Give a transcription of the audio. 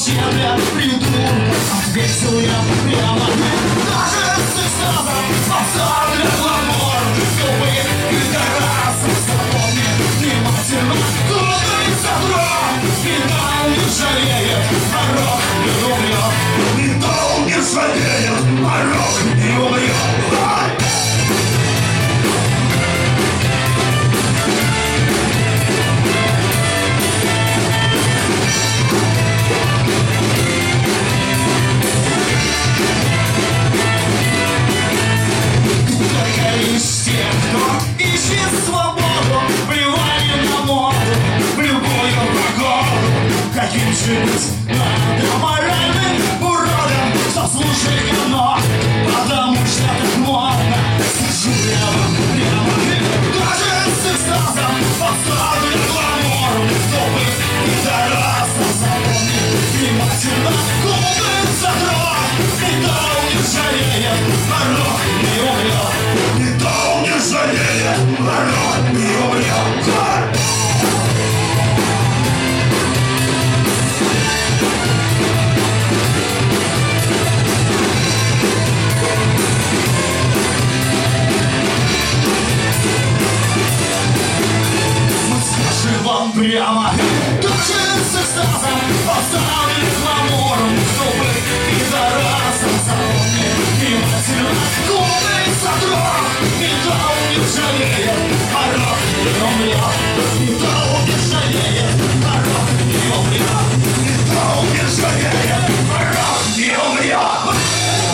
щедря придурков, ответил я прямо. Даже с экстазом овца для гламура, чтобы пидорасов запомни внимательно. Глупый задрот, металл не жалеет, а рок не умрет. Металл не жалеет, а рок не умрет. Из тех, кто ищет свободу, плевали на моду, в любую погоду. Каким же быть надо моральным уродом, заслужили оно, потому что так модно. Скажу я вам прямо, даже с экстазом подставлю гламуром, чтобы пидорасов запомни внимательно. Глупый задрот, металл не жалеет, а рок не умрет. Металл не жалеет, а рок не умрет. Мы скажем вам прямо, даже с экстазом оставили гламуром,